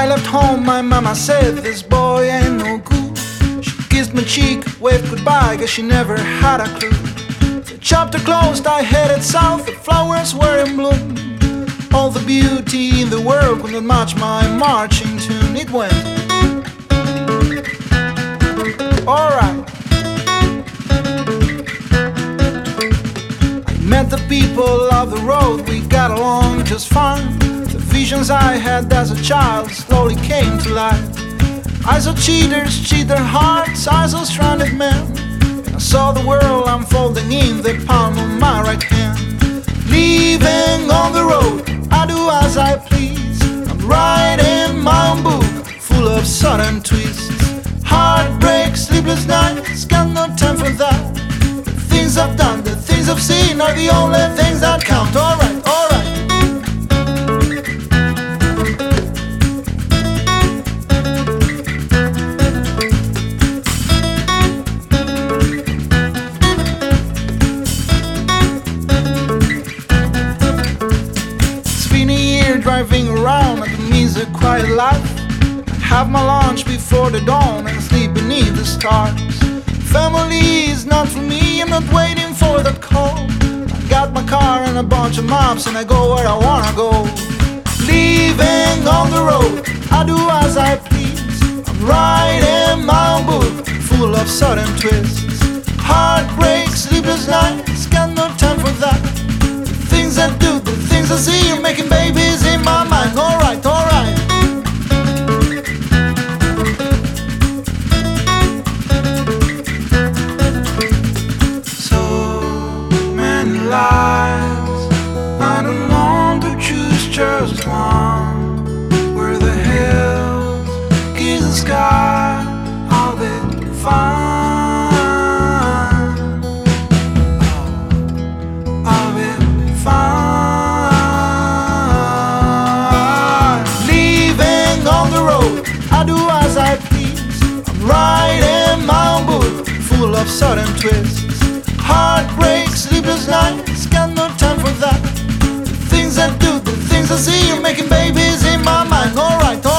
I left home, my mama said, this boy ain't no good. She kissed my cheek, waved goodbye, guess she never had a clue. The chapter closed, I headed south, the flowers were in bloom. All the beauty in the world could not match my marching tune. It went alright. I met the people of the road, we got along just fine. The visions I had as a child slowly came to life. I saw cheaters cheat their hearts, I saw stranded men, and I saw the world unfolding in the palm of my right hand. Leaving on the road, I do as I please. I'm writing my own book, full of sudden twists. Heartbreak, sleepless nights, got no time for that. The things I've done, the things I've seen are the only things that count. Alright, alright. Driving around, it means a quiet life. I have my lunch before the dawn and sleep beneath the stars. Family is not for me, I'm not waiting for the call. I got my car and a bunch of maps and I go where I wanna go. Leaving on the road, I do as I please. I'm writing my own book, full of sudden twists. Heartbreak, sleepless nights, got no time for that. The things I do, the things I see, are making babies in my mind. Alright, alright. So many lives, I don't want to choose just one. Where the hills kiss the sky, I'll be fine. I'll be fine. Leaving on the road, I do as I please. I'm writing my own book, full of sudden twists. Heartbreak, sleepless nights, got no time for that. The things I do, the things I see, are making babies in my mind. Alright.